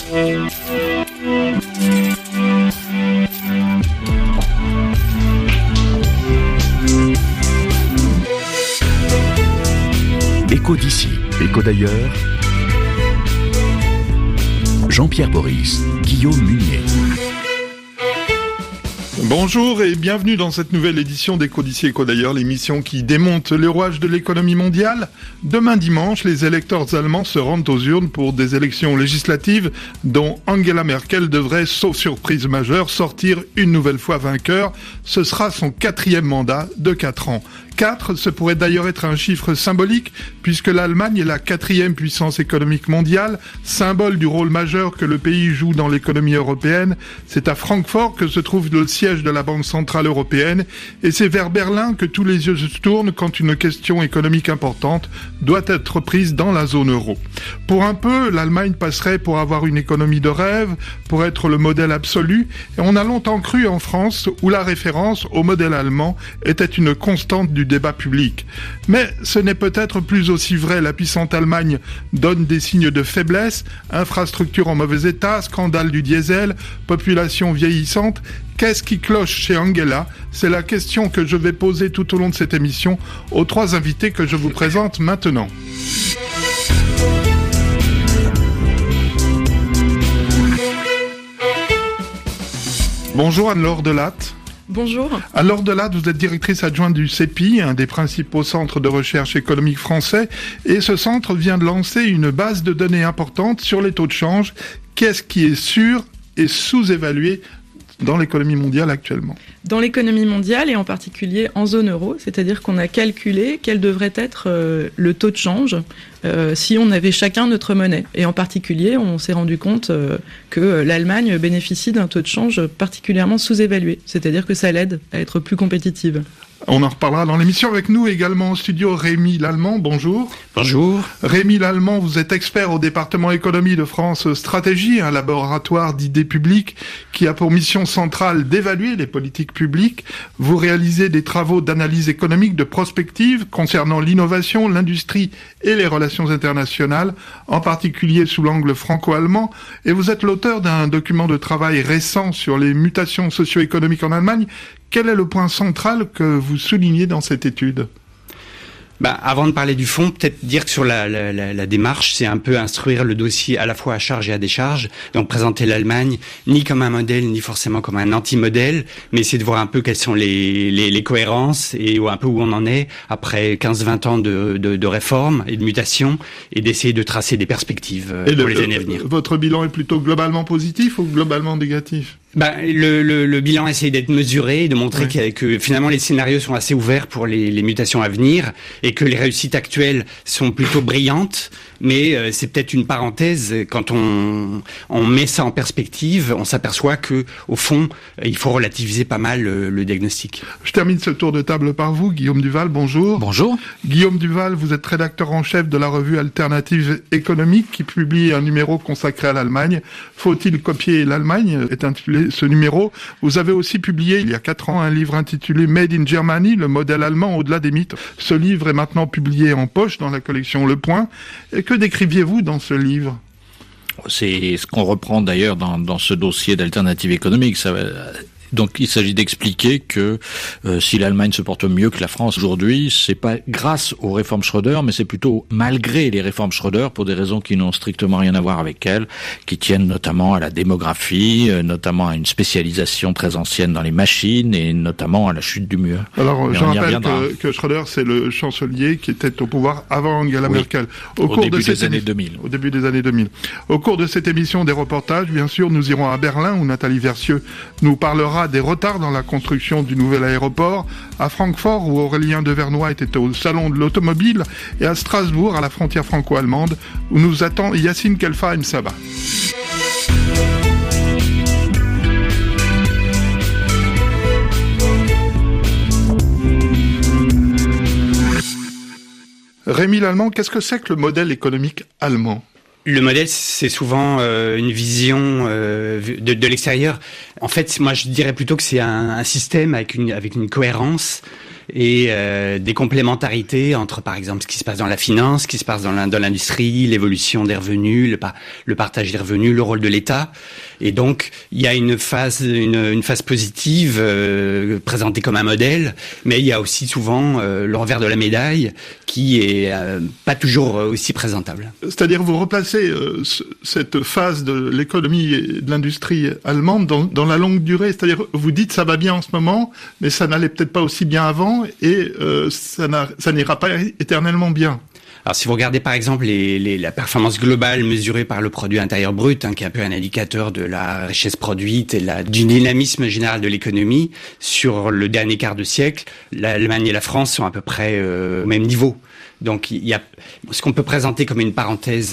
Écho d'ici, écho d'ailleurs. Jean-Pierre Boris, Guillaume Munier. Bonjour et bienvenue dans cette nouvelle édition d'Écho d'ici, écho d'ailleurs, l'émission qui démonte les rouages de l'économie mondiale. Demain dimanche, les électeurs allemands se rendent aux urnes pour des élections législatives dont Angela Merkel devrait, sauf surprise majeure, sortir une nouvelle fois vainqueur. Ce sera son 4e mandat de 4 ans. 4, ce pourrait d'ailleurs être un chiffre symbolique, puisque l'Allemagne est la 4e puissance économique mondiale, symbole du rôle majeur que le pays joue dans l'économie européenne. C'est à Francfort que se trouve le siège de la Banque centrale européenne, et c'est vers Berlin que tous les yeux se tournent quand une question économique importante doit être prise dans la zone euro. Pour un peu, l'Allemagne passerait pour avoir une économie de rêve, pour être le modèle absolu, et on a longtemps cru en France où la référence au modèle allemand était une constante du débat public. Mais ce n'est peut-être plus aussi vrai. La puissante Allemagne donne des signes de faiblesse, infrastructures en mauvais état, scandale du diesel, population vieillissante. Qu'est-ce qui cloche chez Angela ? C'est la question que je vais poser tout au long de cette émission aux 3 invités que je vous présente maintenant. Bonjour Anne-Laure Delatte. Bonjour. Alors Delatte, vous êtes directrice adjointe du CEPI, un des principaux centres de recherche économique français, et ce centre vient de lancer une base de données importante sur les taux de change. Qu'est-ce qui est sur et sous-évalué dans l'économie mondiale actuellement? Dans l'économie mondiale et en particulier en zone euro, c'est-à-dire qu'on a calculé quel devrait être le taux de change si on avait chacun notre monnaie. Et en particulier, on s'est rendu compte que l'Allemagne bénéficie d'un taux de change particulièrement sous-évalué, c'est-à-dire que ça l'aide à être plus compétitive. On en reparlera dans l'émission. Avec nous également en studio Rémi Lallemand, bonjour. Bonjour. Rémi Lallemand, vous êtes expert au département économie de France Stratégie, un laboratoire d'idées publiques qui a pour mission centrale d'évaluer les politiques publiques. Vous réalisez des travaux d'analyse économique de prospective concernant l'innovation, l'industrie et les relations internationales, en particulier sous l'angle franco-allemand. Et vous êtes l'auteur d'un document de travail récent sur les mutations socio-économiques en Allemagne. Quel est le point central que vous soulignez dans cette étude ? Avant de parler du fond, peut-être dire que sur la démarche, c'est un peu instruire le dossier à la fois à charge et à décharge. Donc présenter l'Allemagne ni comme un modèle, ni forcément comme un anti-modèle, mais essayer de voir un peu quelles sont les cohérences et un peu où on en est après 15-20 ans de réformes et de mutations, et d'essayer de tracer des perspectives pour les années à venir. Votre bilan est plutôt globalement positif ou globalement négatif ? Le bilan essaye d'être mesuré et de montrer que finalement les scénarios sont assez ouverts pour les mutations à venir, et que les réussites actuelles sont plutôt brillantes, mais c'est peut-être une parenthèse. Quand on met ça en perspective, on s'aperçoit que au fond, il faut relativiser pas mal le diagnostic. Je termine ce tour de table par vous, Guillaume Duval, bonjour. Bonjour. Guillaume Duval, vous êtes rédacteur en chef de la revue Alternative économique qui publie un numéro consacré à l'Allemagne. Faut-il copier l'Allemagne est intitulé ce numéro. Vous avez aussi publié il y a 4 ans un livre intitulé Made in Germany, le modèle allemand au-delà des mythes. Ce livre est maintenant publié en poche dans la collection Le Point. Et que décriviez-vous dans ce livre ? C'est ce qu'on reprend d'ailleurs dans ce dossier d'alternative économique. Donc il s'agit d'expliquer que si l'Allemagne se porte mieux que la France aujourd'hui, c'est pas grâce aux réformes Schröder, mais c'est plutôt malgré les réformes Schröder, pour des raisons qui n'ont strictement rien à voir avec elles, qui tiennent notamment à la démographie, notamment à une spécialisation très ancienne dans les machines, et notamment à la chute du mur. Alors je rappelle que Schröder, c'est le chancelier qui était au pouvoir avant Angela Merkel. Au début des années 2000. Au début des années 2000. Au cours de cette émission des reportages, bien sûr, nous irons à Berlin où Nathalie Versieux nous parlera des retards dans la construction du nouvel aéroport, à Francfort où Aurélien Devernoy était au salon de l'automobile, et à Strasbourg à la frontière franco-allemande où nous attend Yassine Khelfa Msaba. Rémi Lallemand, qu'est-ce que c'est que le modèle économique allemand ? Le modèle, c'est souvent une vision de l'extérieur. En fait, moi, je dirais plutôt que c'est un système avec une cohérence et des complémentarités entre, par exemple, ce qui se passe dans la finance, ce qui se passe dans l'industrie, l'évolution des revenus, le partage des revenus, le rôle de l'État. Et donc, il y a une phase positive présentée comme un modèle, mais il y a aussi souvent le revers de la médaille qui est pas toujours aussi présentable. C'est-à-dire, vous replacez cette phase de l'économie et de l'industrie allemande dans la longue durée. C'est-à-dire, vous dites ça va bien en ce moment, mais ça n'allait peut-être pas aussi bien avant, et ça n'ira pas éternellement bien. Alors, si vous regardez par exemple la performance globale mesurée par le produit intérieur brut, qui est un peu un indicateur de la richesse produite et du dynamisme général de l'économie, sur le dernier quart de siècle, l'Allemagne et la France sont à peu près au même niveau. Donc, il y a ce qu'on peut présenter comme une parenthèse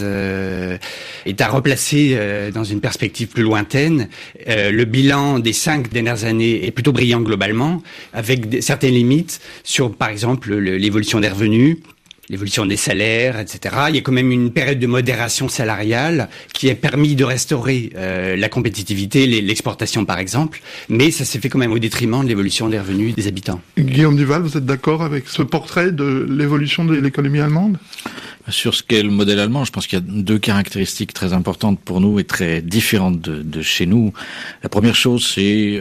est à replacer dans une perspective plus lointaine. Le bilan des 5 dernières années est plutôt brillant globalement, avec certaines limites sur, par exemple, l'évolution des revenus, l'évolution des salaires, etc. Il y a quand même une période de modération salariale qui a permis de restaurer la compétitivité, l'exportation par exemple, mais ça s'est fait quand même au détriment de l'évolution des revenus des habitants. Guillaume Duval, vous êtes d'accord avec ce portrait de l'évolution de l'économie allemande ? Sur ce qu'est le modèle allemand, je pense qu'il y a 2 caractéristiques très importantes pour nous et très différentes de chez nous. La première chose, c'est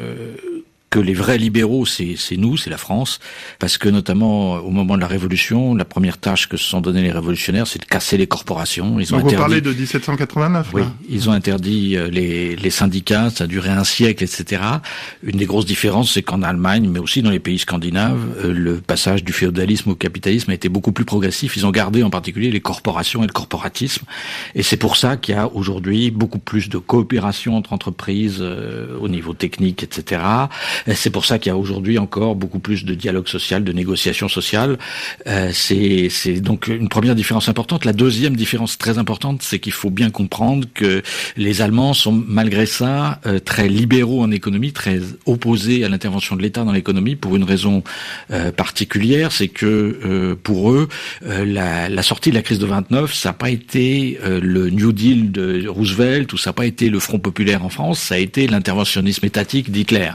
que les vrais libéraux, c'est nous, c'est la France, parce que notamment au moment de la Révolution, la première tâche que se sont donné les révolutionnaires, c'est de casser les corporations. Donc vous parlez de 1789. Oui, là. ils ont interdit les syndicats, ça a duré un siècle, etc. Une des grosses différences, c'est qu'en Allemagne, mais aussi dans les pays scandinaves, le passage du féodalisme au capitalisme a été beaucoup plus progressif. Ils ont gardé en particulier les corporations et le corporatisme, et c'est pour ça qu'il y a aujourd'hui beaucoup plus de coopération entre entreprises au niveau technique, etc. C'est pour ça qu'il y a aujourd'hui encore beaucoup plus de dialogue social, de négociation sociale. C'est donc une première différence importante. La deuxième différence très importante, c'est qu'il faut bien comprendre que les Allemands sont malgré ça très libéraux en économie, très opposés à l'intervention de l'État dans l'économie pour une raison particulière, c'est que pour eux, la sortie de la crise de 29, ça n'a pas été le New Deal de Roosevelt ou ça n'a pas été le Front populaire en France, ça a été l'interventionnisme étatique d'Hitler.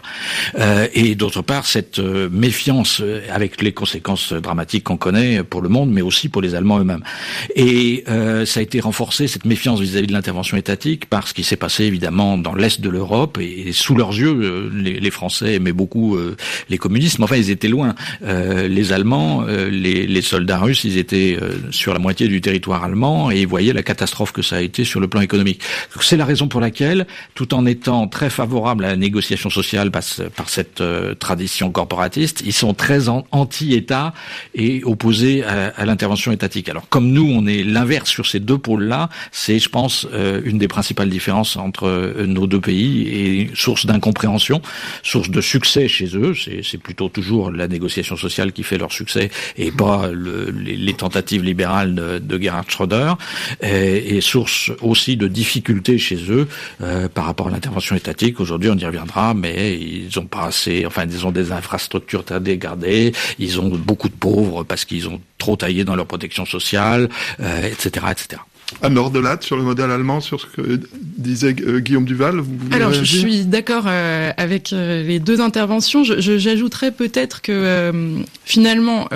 Et d'autre part, cette méfiance avec les conséquences dramatiques qu'on connaît pour le monde, mais aussi pour les Allemands eux-mêmes. Et ça a été renforcé, cette méfiance vis-à-vis de l'intervention étatique, par ce qui s'est passé évidemment dans l'Est de l'Europe, et sous leurs yeux, les Français aimaient beaucoup les communistes, mais enfin ils étaient loin. Les Allemands, les soldats russes, ils étaient sur la moitié du territoire allemand, et ils voyaient la catastrophe que ça a été sur le plan économique. Donc, c'est la raison pour laquelle, tout en étant très favorables à la négociation sociale par cette tradition corporatiste, ils sont très anti-État et opposés à l'intervention étatique. Alors comme nous, on est l'inverse sur ces 2 pôles-là, c'est, je pense, une des principales différences entre nos 2 pays et source d'incompréhension, source de succès chez eux. C'est plutôt toujours la négociation sociale qui fait leur succès et pas les tentatives libérales de Gerhard Schröder, et source aussi de difficultés chez eux par rapport à l'intervention étatique. Aujourd'hui, on y reviendra, mais ils ont pas assez, ils ont des infrastructures très dégradées, ils ont beaucoup de pauvres parce qu'ils ont trop taillé dans leur protection sociale, etc., etc. Anne Ordelat, sur le modèle allemand, sur ce que disait Guillaume Duval, vous Alors, je suis d'accord avec les 2 interventions. J'ajouterais peut-être que finalement,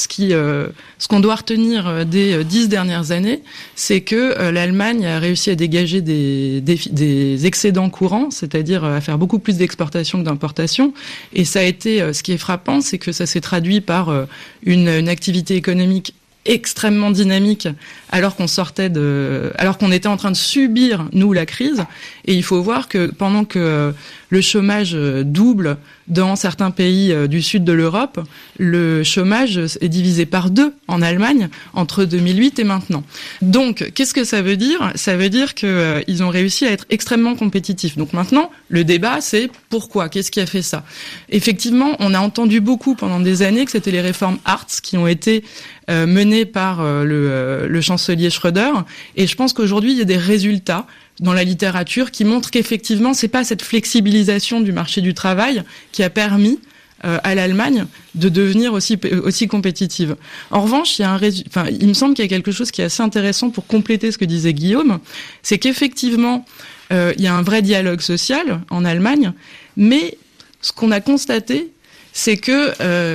ce qu'on doit retenir des 10 dernières années, c'est que l'Allemagne a réussi à dégager des excédents courants, c'est-à-dire à faire beaucoup plus d'exportation que d'importation. Et ça a été, ce qui est frappant, c'est que ça s'est traduit par une activité économique extrêmement dynamique alors qu'on était en train de subir, nous, la crise. Et il faut voir que pendant que le chômage double dans certains pays du sud de l'Europe, le chômage est divisé par 2 en Allemagne entre 2008 et maintenant. Donc, qu'est-ce que ça veut dire ? Ça veut dire que ils ont réussi à être extrêmement compétitifs. Donc maintenant, le débat, c'est pourquoi ? Qu'est-ce qui a fait ça ? Effectivement, on a entendu beaucoup pendant des années que c'était les réformes Hartz qui ont été menées par le chancelier Schröder. Et je pense qu'aujourd'hui, il y a des résultats dans la littérature qui montrent qu'effectivement, c'est pas cette flexibilisation du marché du travail qui a permis à l'Allemagne de devenir aussi compétitive. En revanche, il me semble qu'il y a quelque chose qui est assez intéressant pour compléter ce que disait Guillaume, c'est qu'effectivement, il y a un vrai dialogue social en Allemagne, mais ce qu'on a constaté, c'est que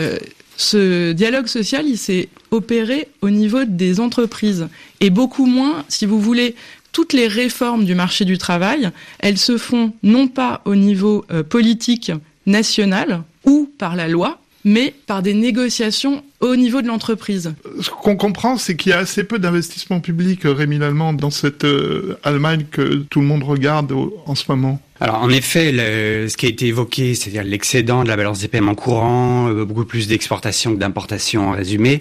ce dialogue social, il s'est opéré au niveau des entreprises et beaucoup moins, si vous voulez. Toutes les réformes du marché du travail, elles se font non pas au niveau politique national ou par la loi, mais par des négociations au niveau de l'entreprise. Ce qu'on comprend, c'est qu'il y a assez peu d'investissement public, Rémi Lallemand, dans cette Allemagne que tout le monde regarde en ce moment. Alors en effet, ce qui a été évoqué, c'est-à-dire l'excédent de la balance des paiements courants, beaucoup plus d'exportation que d'importation en résumé,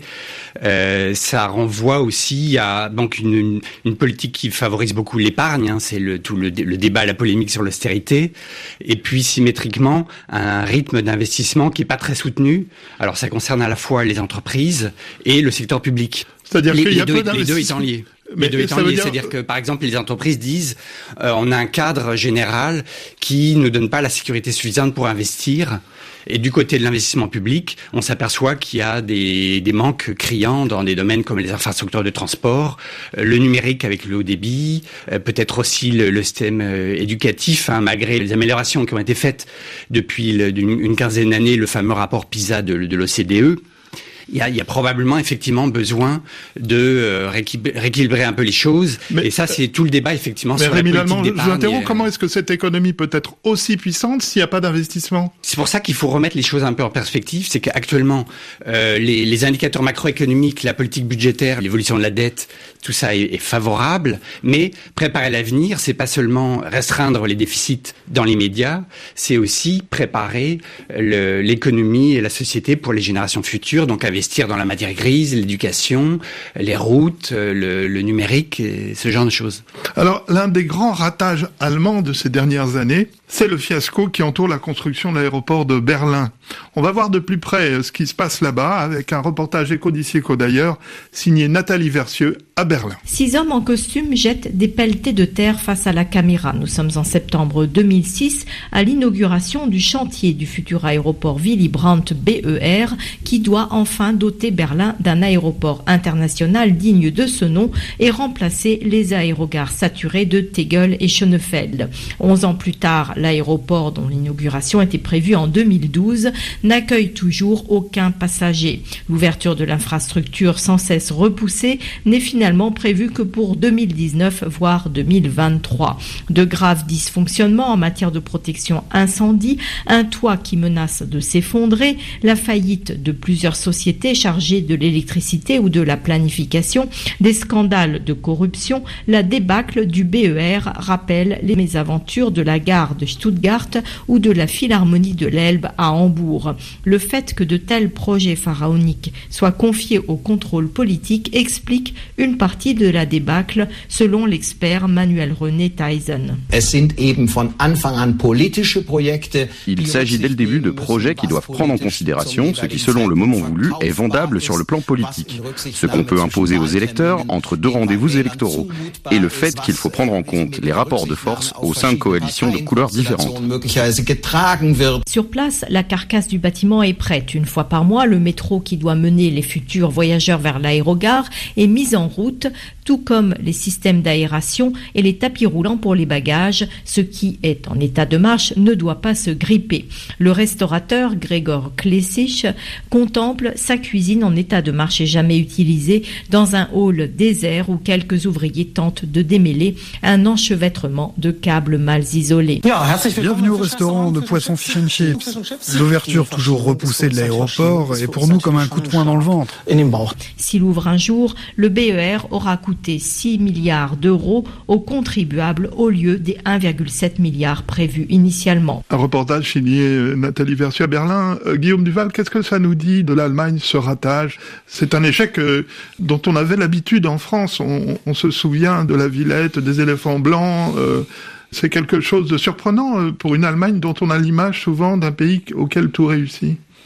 ça renvoie aussi à donc une politique qui favorise beaucoup l'épargne, hein, c'est tout le débat, la polémique sur l'austérité, et puis symétriquement un rythme d'investissement qui est pas très soutenu. Alors ça concerne à la fois les entreprises et le secteur public. C'est-à-dire qu'il y a peu les deux étant liés. Mais c'est-à-dire que, par exemple, les entreprises disent on a un cadre général qui ne donne pas la sécurité suffisante pour investir. Et du côté de l'investissement public, on s'aperçoit qu'il y a des manques criants dans des domaines comme les infrastructures de transport, le numérique avec le haut débit, peut-être aussi le système éducatif, hein, malgré les améliorations qui ont été faites depuis une quinzaine d'années, le fameux rapport PISA de l'OCDE. Il y a probablement effectivement besoin de rééquilibrer un peu les choses. Et ça, c'est tout le débat effectivement sur la politique d'épargne. Je vous interromps, comment est-ce que cette économie peut être aussi puissante s'il n'y a pas d'investissement ? C'est pour ça qu'il faut remettre les choses un peu en perspective. C'est qu'actuellement, les indicateurs macroéconomiques, la politique budgétaire, l'évolution de la dette, tout ça est favorable. Mais préparer l'avenir, c'est pas seulement restreindre les déficits dans l'immédiat, c'est aussi préparer l'économie et la société pour les générations futures. Donc investir dans la matière grise, l'éducation, les routes, le numérique, et ce genre de choses. Alors, l'un des grands ratages allemands de ces dernières années, c'est le fiasco qui entoure la construction de l'aéroport de Berlin. On va voir de plus près ce qui se passe là-bas avec un reportage Éco d'ici, Éco d'ailleurs, signé Nathalie Versieux à Berlin. 6 hommes en costume jettent des pelletées de terre face à la caméra. Nous sommes en septembre 2006 à l'inauguration du chantier du futur aéroport Willy Brandt BER qui doit enfin doter Berlin d'un aéroport international digne de ce nom et remplacer les aérogares saturés de Tegel et Schönefeld. 11 ans plus tard, l'aéroport dont l'inauguration était prévue en 2012 n'accueille toujours aucun passager. L'ouverture de l'infrastructure sans cesse repoussée n'est finalement prévue que pour 2019 voire 2023. De graves dysfonctionnements en matière de protection incendie, un toit qui menace de s'effondrer, la faillite de plusieurs sociétés chargées de l'électricité ou de la planification, des scandales de corruption, la débâcle du BER rappelle les mésaventures de la gare de Stuttgart ou de la Philharmonie de l'Elbe à Hambourg. Le fait que de tels projets pharaoniques soient confiés au contrôle politique explique une partie de la débâcle, selon l'expert Manuel René Theisen. Il s'agit dès le début de projets qui doivent prendre en considération ce qui, selon le moment voulu, est vendable sur le plan politique, ce qu'on peut imposer aux électeurs entre deux rendez-vous électoraux, et le fait qu'il faut prendre en compte les rapports de force au sein de coalitions de couleurs différentes. Sur place, la carcasse du bâtiment est prête. Une fois par mois, le métro qui doit mener les futurs voyageurs vers l'aérogare est mis en route, tout comme les systèmes d'aération et les tapis roulants pour les bagages. Ce qui est en état de marche ne doit pas se gripper. Le restaurateur Gregor Klesich contemple sa cuisine en état de marche et jamais utilisée dans un hall désert où quelques ouvriers tentent de démêler un enchevêtrement de câbles mal isolés. Bienvenue au restaurant de poisson fish and chips. L'ouverture toujours repoussée de l'aéroport est pour nous comme un coup de poing dans le ventre. S'il ouvre un jour, le BER aura coûté 6 milliards d'euros aux contribuables au lieu des 1,7 milliard prévus initialement. Un reportage signé Nathalie Versieux à Berlin. Guillaume Duval, qu'est-ce que ça nous dit de l'Allemagne, ce ratage ? C'est un échec dont on avait l'habitude en France. On se souvient de la Villette, des éléphants blancs. C'est quelque chose de surprenant pour une Allemagne dont on a l'image souvent d'un pays auquel tout réussit.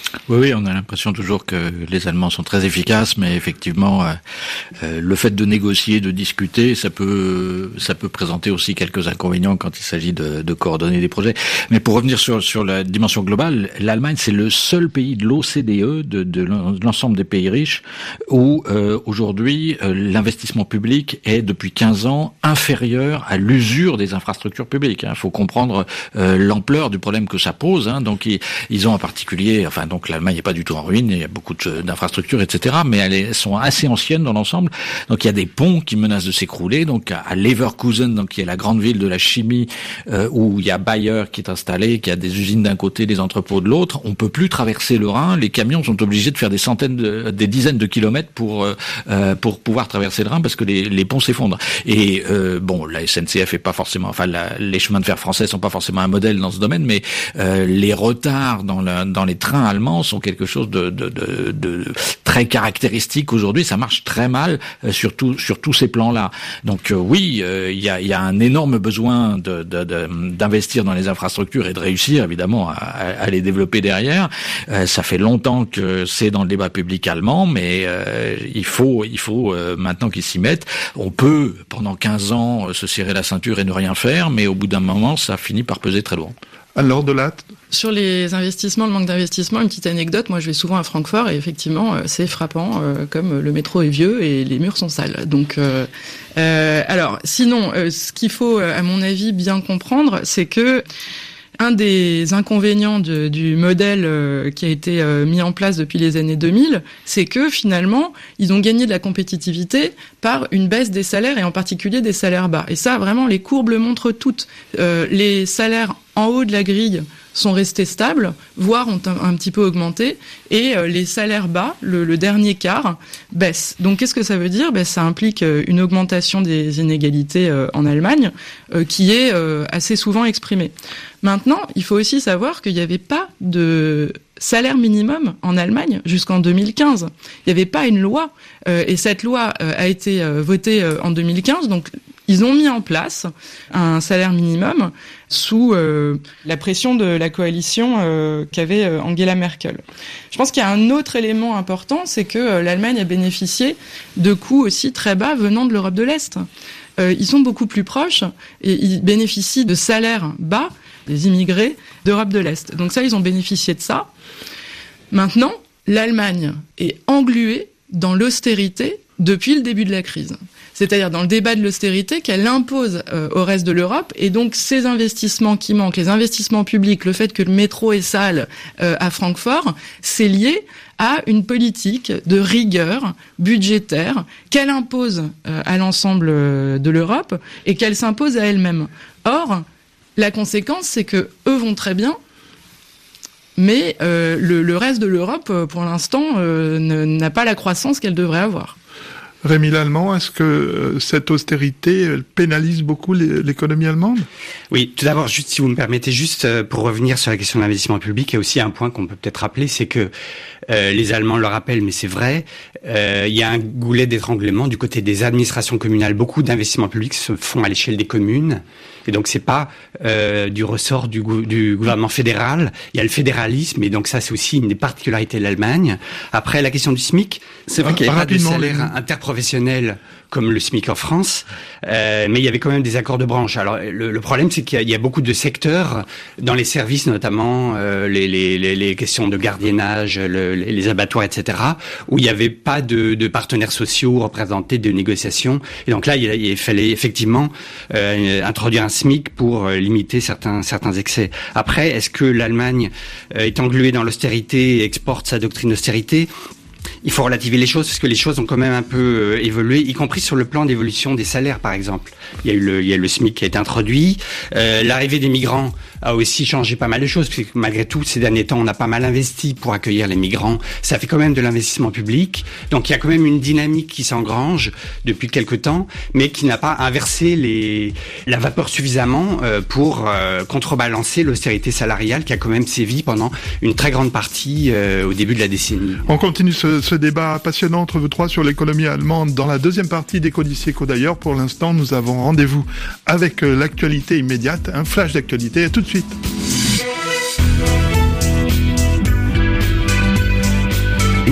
Oui, on a l'impression toujours que les Allemands sont très efficaces, mais effectivement, le fait de négocier, de discuter, ça peut présenter aussi quelques inconvénients quand il s'agit de coordonner des projets. Mais pour revenir sur la dimension globale, l'Allemagne, c'est le seul pays de l'OCDE, de l'ensemble des pays riches, où aujourd'hui l'investissement public est depuis 15 ans inférieur à l'usure des infrastructures publiques. Il faut comprendre l'ampleur du problème que ça pose. Donc ils ont en particulier, donc l'Allemagne n'est pas du tout en ruine, il y a beaucoup d'infrastructures, etc. Mais elles sont assez anciennes dans l'ensemble. Donc il y a des ponts qui menacent de s'écrouler. Donc à Leverkusen, qui est la grande ville de la chimie, où il y a Bayer qui est installé, qui a des usines d'un côté, des entrepôts de l'autre, on peut plus traverser le Rhin. Les camions sont obligés de faire des dizaines de kilomètres pour pouvoir traverser le Rhin parce que les ponts s'effondrent. Et la SNCF est pas forcément, les chemins de fer français sont pas forcément un modèle dans ce domaine, mais les retards dans les trains allemands sont quelque chose de très caractéristique aujourd'hui. Ça marche très mal sur tous ces plans-là. Donc oui, il y a un énorme besoin d'investir dans les infrastructures et de réussir évidemment à les développer derrière. Ça fait longtemps que c'est dans le débat public allemand, mais il faut maintenant qu'ils s'y mettent. On peut pendant 15 ans se serrer la ceinture et ne rien faire, mais au bout d'un moment, ça finit par peser très lourd. Alors Delatte ? Sur les investissements, le manque d'investissement, une petite anecdote, moi je vais souvent à Francfort et effectivement c'est frappant comme le métro est vieux et les murs sont sales. Donc alors sinon ce qu'il faut à mon avis bien comprendre, c'est que un des inconvénients du modèle qui a été mis en place depuis les années 2000, c'est que finalement, ils ont gagné de la compétitivité par une baisse des salaires et en particulier des salaires bas. Et ça, vraiment, les courbes le montrent toutes. Les salaires en haut de la grille sont restés stables, voire ont un petit peu augmenté, et les salaires bas, le dernier quart, baissent. Donc qu'est-ce que ça veut dire ? Ça implique une augmentation des inégalités en Allemagne, qui est assez souvent exprimée. Maintenant, il faut aussi savoir qu'il n'y avait pas de salaire minimum en Allemagne jusqu'en 2015. Il n'y avait pas une loi, et cette loi a été votée en 2015, donc ils ont mis en place un salaire minimum sous la pression de la coalition qu'avait Angela Merkel. Je pense qu'il y a un autre élément important, c'est que l'Allemagne a bénéficié de coûts aussi très bas venant de l'Europe de l'Est. Ils sont beaucoup plus proches et ils bénéficient de salaires bas des immigrés d'Europe de l'Est. Donc ça, ils ont bénéficié de ça. Maintenant, l'Allemagne est engluée dans l'austérité depuis le début de la crise. C'est-à-dire dans le débat de l'austérité qu'elle impose au reste de l'Europe. Et donc ces investissements qui manquent, les investissements publics, le fait que le métro est sale à Francfort, c'est lié à une politique de rigueur budgétaire qu'elle impose à l'ensemble de l'Europe et qu'elle s'impose à elle-même. Or, la conséquence, c'est que eux vont très bien, mais le reste de l'Europe, pour l'instant, n'a pas la croissance qu'elle devrait avoir. Rémi Lallemand, est-ce que cette austérité pénalise beaucoup l'économie allemande ? Oui, tout d'abord, juste si vous me permettez, juste pour revenir sur la question de l'investissement public, il y a aussi un point qu'on peut peut-être rappeler, c'est que les Allemands le rappellent, mais c'est vrai, il y a un goulet d'étranglement du côté des administrations communales. Beaucoup d'investissements publics se font à l'échelle des communes, et donc c'est pas du ressort du gouvernement fédéral. Il y a le fédéralisme, et donc ça c'est aussi une des particularités de l'Allemagne. Après, la question du SMIC, c'est vrai qu'il n'y a pas de salaire interprofessionnel comme le SMIC en France, mais il y avait quand même des accords de branche. Alors le problème, c'est qu'il y a beaucoup de secteurs dans les services, notamment les questions de gardiennage, les abattoirs, etc., où il n'y avait pas de partenaires sociaux représentés, de négociations. Et donc là, il fallait effectivement introduire un SMIC pour limiter certains excès. Après, est-ce que l'Allemagne est engluée dans l'austérité et exporte sa doctrine d'austérité ? Il faut relativiser les choses parce que les choses ont quand même un peu évolué, y compris sur le plan d'évolution des salaires, par exemple. Il y a le SMIC qui a été introduit. L'arrivée des migrants a aussi changé pas mal de choses, parce que malgré tout, ces derniers temps, on a pas mal investi pour accueillir les migrants. Ça fait quand même de l'investissement public. Donc il y a quand même une dynamique qui s'engrange depuis quelque temps, mais qui n'a pas inversé la vapeur suffisamment pour contrebalancer l'austérité salariale qui a quand même sévi pendant une très grande partie au début de la décennie. On continue ce débat passionnant entre vous trois sur l'économie allemande dans la deuxième partie d'Éco d'ici, Éco d'ailleurs. Pour l'instant, nous avons rendez-vous avec l'actualité immédiate, un flash d'actualité. À tout de suite.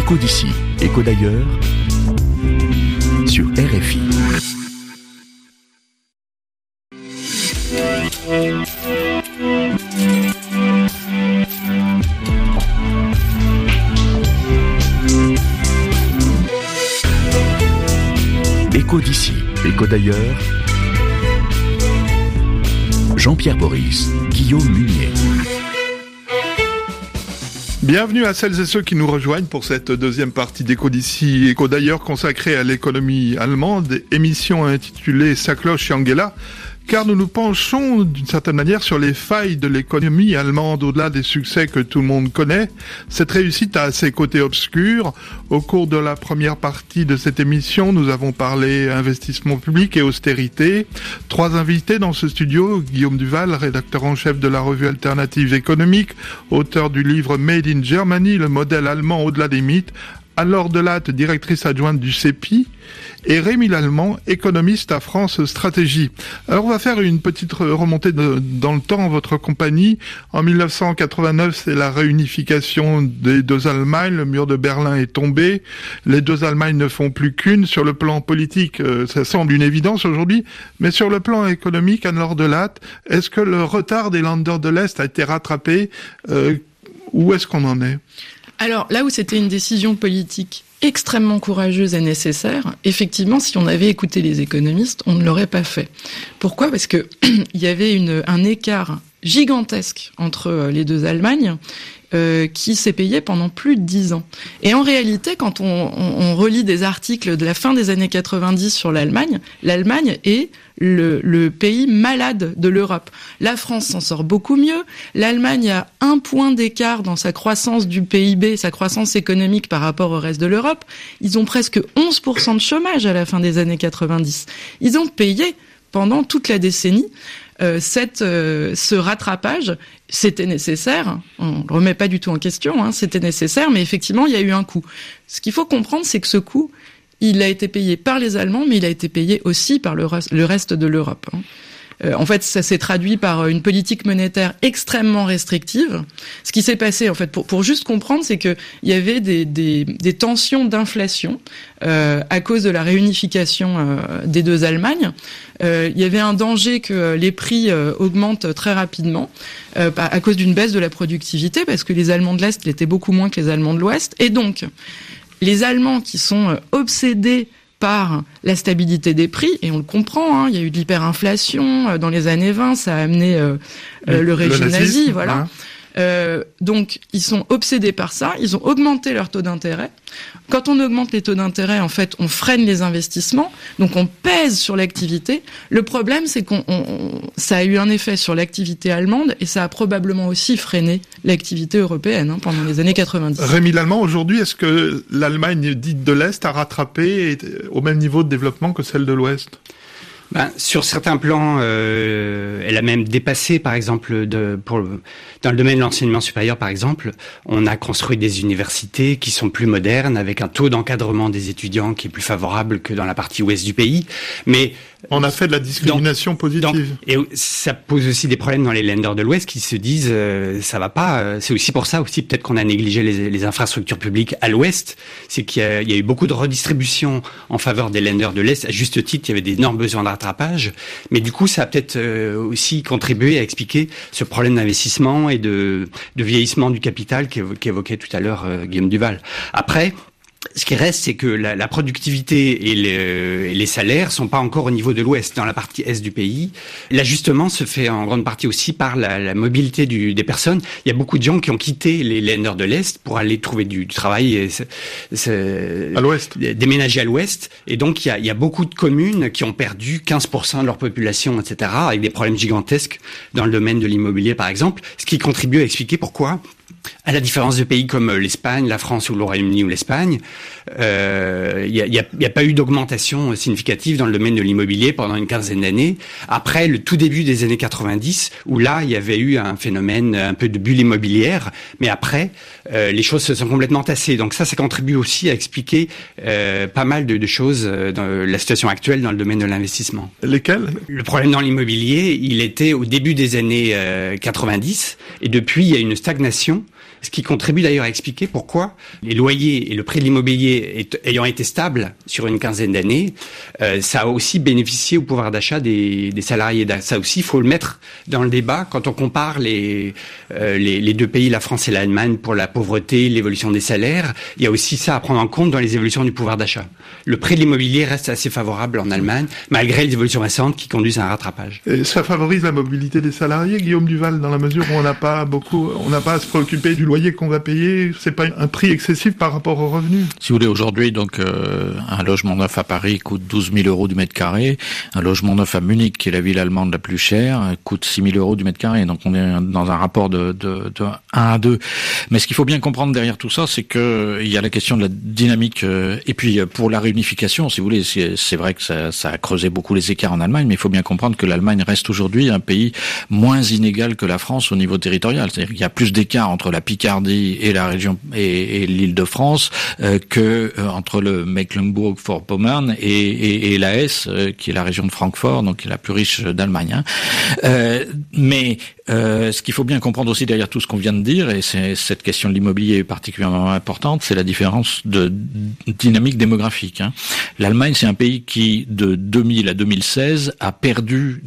Écho d'ici, écho d'ailleurs, sur RFI. Écho d'ici, écho d'ailleurs, Jean-Pierre Boris, Guillaume Munier. Bienvenue à celles et ceux qui nous rejoignent pour cette deuxième partie d'Écho d'ici, écho d'ailleurs consacrée à l'économie allemande, émission intitulée Sakloche et Angela, car nous nous penchons d'une certaine manière sur les failles de l'économie allemande au-delà des succès que tout le monde connaît. Cette réussite a ses côtés obscurs. Au cours de la première partie de cette émission, nous avons parlé investissement public et austérité. 3 invités dans ce studio, Guillaume Duval, rédacteur en chef de la revue Alternative économique, auteur du livre Made in Germany, le modèle allemand au-delà des mythes, Laure Delatte, directrice adjointe du CEPI, et Rémi Lallemand, économiste à France Stratégie. Alors on va faire une petite remontée dans le temps en votre compagnie. En 1989, c'est la réunification des 2 Allemagnes, le mur de Berlin est tombé, les 2 Allemagnes ne font plus qu'une. Sur le plan politique, ça semble une évidence aujourd'hui, mais sur le plan économique, Anne-Laure Delatte, est-ce que le retard des Länder de l'Est a été rattrapé? Où est-ce qu'on en est? Alors, là où c'était une décision politique extrêmement courageuse et nécessaire, effectivement, si on avait écouté les économistes, on ne l'aurait pas fait. Pourquoi ? Parce que il y avait un écart gigantesque entre les 2 Allemagnes qui s'est payé pendant plus de 10 ans. Et en réalité, quand on relit des articles de la fin des années 90 sur l'Allemagne est le pays malade de l'Europe. La France s'en sort beaucoup mieux. L'Allemagne a 1 point d'écart dans sa croissance du PIB, sa croissance économique par rapport au reste de l'Europe. Ils ont presque 11% de chômage à la fin des années 90. Ils ont payé pendant toute la décennie ce rattrapage. C'était nécessaire, on le remet pas du tout en question, hein, c'était nécessaire, mais effectivement, il y a eu un coût. Ce qu'il faut comprendre, c'est que ce coût, il a été payé par les Allemands, mais il a été payé aussi par le reste de l'Europe. Hein. En fait, ça s'est traduit par une politique monétaire extrêmement restrictive. Ce qui s'est passé, en fait, pour juste comprendre, c'est que il y avait des tensions d'inflation à cause de la réunification des 2 Allemagnes. Il y avait un danger que les prix augmentent très rapidement à cause d'une baisse de la productivité, parce que les Allemands de l'Est l'étaient beaucoup moins que les Allemands de l'Ouest. Et donc, les Allemands qui sont obsédés par la stabilité des prix, et on le comprend, hein, il y a eu de l'hyperinflation dans les années 20, ça a amené le régime nazi, voilà. Hein. Donc, ils sont obsédés par ça, ils ont augmenté leur taux d'intérêt. Quand on augmente les taux d'intérêt, en fait, on freine les investissements, donc on pèse sur l'activité. Le problème, c'est ça a eu un effet sur l'activité allemande, et ça a probablement aussi freiné l'activité européenne pendant les années 90. Rémi Lallemand, aujourd'hui, est-ce que l'Allemagne dite de l'Est a rattrapé au même niveau de développement que celle de l'Ouest ? Sur certains plans, elle a même dépassé, par exemple, dans le domaine de l'enseignement supérieur, par exemple, on a construit des universités qui sont plus modernes, avec un taux d'encadrement des étudiants qui est plus favorable que dans la partie ouest du pays. Mais on a fait de la discrimination positive. Et ça pose aussi des problèmes dans les Länder de l'Ouest qui se disent ça va pas. C'est aussi pour ça aussi peut-être qu'on a négligé les infrastructures publiques à l'Ouest. C'est qu'il y a eu beaucoup de redistribution en faveur des Länder de l'Est. À juste titre, il y avait d'énormes besoins de rattrapage. Mais du coup, ça a peut-être aussi contribué à expliquer ce problème d'investissement et de vieillissement du capital qu'évoquait tout à l'heure Guillaume Duval. Après, ce qui reste, c'est que la productivité et les salaires sont pas encore au niveau de l'Ouest, dans la partie Est du pays. L'ajustement se fait en grande partie aussi par la mobilité des personnes. Il y a beaucoup de gens qui ont quitté les Länder de l'Est pour aller trouver du travail à l'Ouest, déménager à l'Ouest. Et donc, il y a beaucoup de communes qui ont perdu 15% de leur population, etc., avec des problèmes gigantesques dans le domaine de l'immobilier, par exemple, ce qui contribue à expliquer pourquoi, à la différence de pays comme l'Espagne, la France ou le Royaume-Uni ou l'Espagne, il y a pas eu d'augmentation significative dans le domaine de l'immobilier pendant une quinzaine d'années. Après le tout début des années 90, où là il y avait eu un phénomène un peu de bulle immobilière, mais après les choses se sont complètement tassées. Donc ça contribue aussi à expliquer pas mal de choses dans la situation actuelle dans le domaine de l'investissement. Lesquelles ? Le problème dans l'immobilier, il était au début des années 90, et depuis il y a une stagnation inflation, ce qui contribue d'ailleurs à expliquer pourquoi les loyers et le prix de l'immobilier ayant été stables sur une quinzaine d'années, ça a aussi bénéficié au pouvoir d'achat des salariés. Ça aussi, il faut le mettre dans le débat quand on compare les deux pays, la France et l'Allemagne, pour la pauvreté, l'évolution des salaires. Il y a aussi ça à prendre en compte dans les évolutions du pouvoir d'achat. Le prix de l'immobilier reste assez favorable en Allemagne, malgré les évolutions récentes qui conduisent à un rattrapage. Et ça favorise la mobilité des salariés, Guillaume Duval, dans la mesure où on n'a pas à se préoccuper du loyer qu'on va payer. C'est pas un prix excessif par rapport aux revenus. Si vous voulez, aujourd'hui, donc, un logement neuf à Paris coûte 12 000 euros du mètre carré. Un logement neuf à Munich, qui est la ville allemande la plus chère, coûte 6 000 euros du mètre carré. Donc, on est dans un rapport de 1 à 2. Mais ce qu'il faut bien comprendre derrière tout ça, c'est que il y a la question de la dynamique, et puis, pour la réunification, si vous voulez, c'est vrai que ça a creusé beaucoup les écarts en Allemagne, mais il faut bien comprendre que l'Allemagne reste aujourd'hui un pays moins inégal que la France au niveau territorial. C'est-à-dire qu'il y a plus d'écart entre la Picardie et la région et l'Île-de-France que entre le Mecklembourg-Vorpommern et la Hesse, qui est la région de Francfort, donc qui est la plus riche d'Allemagne. Mais ce qu'il faut bien comprendre aussi derrière tout ce qu'on vient de dire, et c'est cette question de l'immobilier est particulièrement importante, c'est la différence de dynamique démographique. L'Allemagne, c'est un pays qui, de 2000 à 2016, a perdu